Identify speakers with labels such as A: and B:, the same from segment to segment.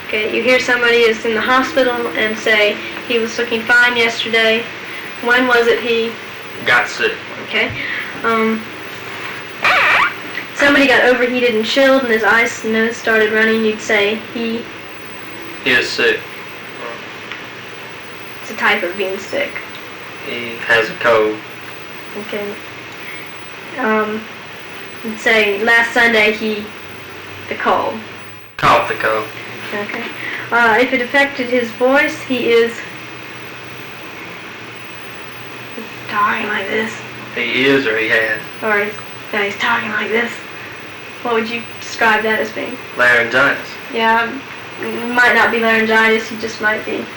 A: Okay, you hear somebody is in the hospital and say he was looking fine yesterday. When was it he
B: got sick?
A: Okay. Somebody got overheated and chilled and his eyes and nose started running. You'd say he
B: is sick.
A: It's a type of being sick.
B: He has a cold.
A: Okay. You'd say last Sunday the cold.
B: Caught the cold.
A: Okay. If it affected his voice, he is talking like this.
B: He is or he has?
A: Or he's talking like this. What would you describe that as being?
B: Laryngitis.
A: Yeah, it might not be laryngitis, he just might be.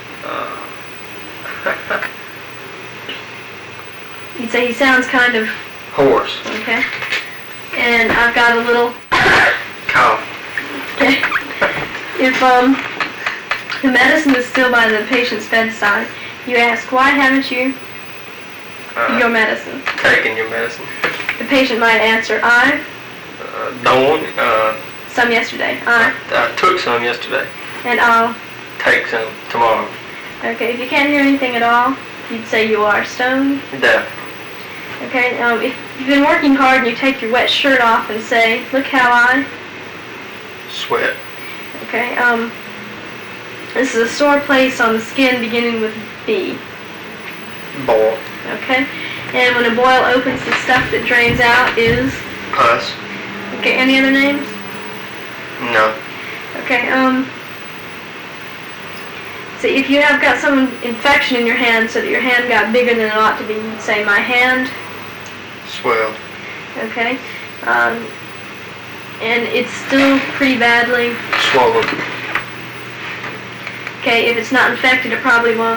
A: You'd say he sounds kind of
B: hoarse.
A: Okay. And I've got a little
B: cough.
A: Okay. If the medicine is still by the patient's bedside, you ask, why haven't you your medicine?
B: Taken your medicine.
A: The patient might answer, I
B: don't.
A: Some yesterday.
B: I took some yesterday.
A: And I'll
B: take some tomorrow.
A: Okay, if you can't hear anything at all, you'd say you are stoned.
B: Deaf.
A: Okay, if you've been working hard and you take your wet shirt off and say, look how I
B: sweat.
A: Okay, this is a sore place on the skin beginning with B.
B: Boil.
A: Okay, and when a boil opens, the stuff that drains out is?
B: Pus.
A: Okay, any other names?
B: No.
A: Okay, so if you have got some infection in your hand so that your hand got bigger than it ought to be, you'd say, my hand?
B: Swelled.
A: Okay, and it's still pretty badly?
B: Swollen.
A: Okay, if it's not infected, it probably won't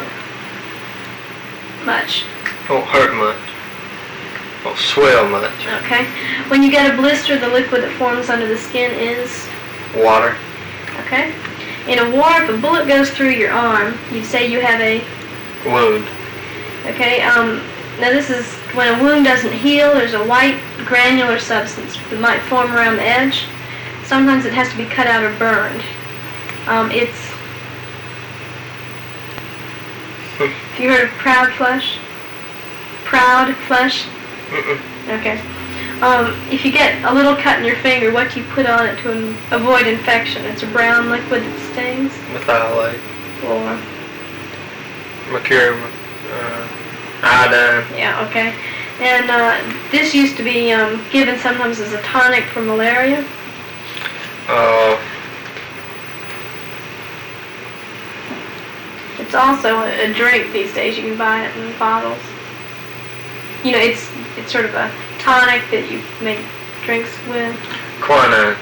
A: much.
B: Won't hurt much. Won't swell much.
A: Okay. When you get a blister, the liquid that forms under the skin is?
B: Water.
A: Okay. In a war, if a bullet goes through your arm, you'd say you have a?
B: Wound.
A: Okay. Now this is when a wound doesn't heal, there's a white granular substance that might form around the edge. Sometimes it has to be cut out or burned. It's... Have you heard of proud flesh? Proud flesh? Okay. If you get a little cut in your finger, what do you put on it to avoid infection? It's a brown liquid that stings?
B: Methylate.
A: Or?
B: Mercurium. Iodine.
A: Yeah, okay. And this used to be given sometimes as a tonic for malaria. It's also a drink these days. You can buy it in bottles. You know, it's sort of a tonic that you make drinks with.
B: Quinine.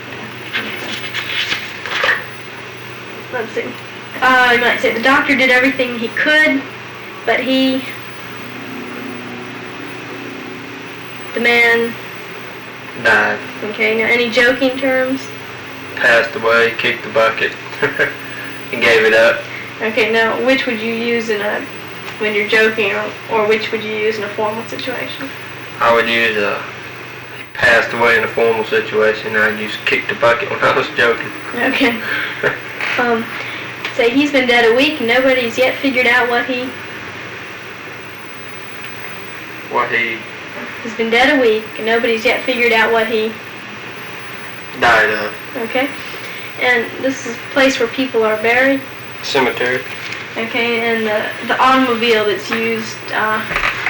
A: Let's see. You might say the doctor did everything he could, but the man
B: died.
A: Okay, now any joking terms?
B: Passed away, kicked the bucket, and gave it up.
A: Okay, now which would you use when you're joking, or which would you use in a formal situation?
B: I would use passed away in a formal situation. I'd use kick the bucket when I was joking.
A: Okay. Say he's been dead a week and nobody's yet figured out what he... He's been dead a week and nobody's yet figured out what he...
B: died of.
A: Okay. And this is a place where people are buried?
B: Cemetery.
A: Okay, and the automobile that's used to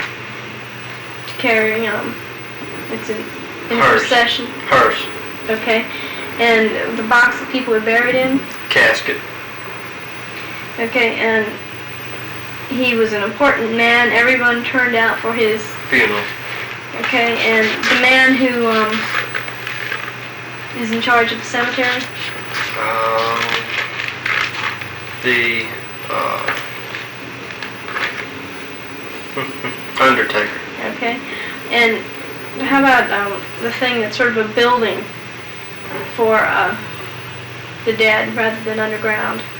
A: carry, it's in a procession.
B: Hearse.
A: Okay. And the box that people are buried in?
B: Casket.
A: Okay, and he was an important man. Everyone turned out for his
B: funeral.
A: Okay, and the man who is in charge of the cemetery?
B: The undertaker.
A: Okay, and how about the thing that's sort of a building for the dead rather than underground?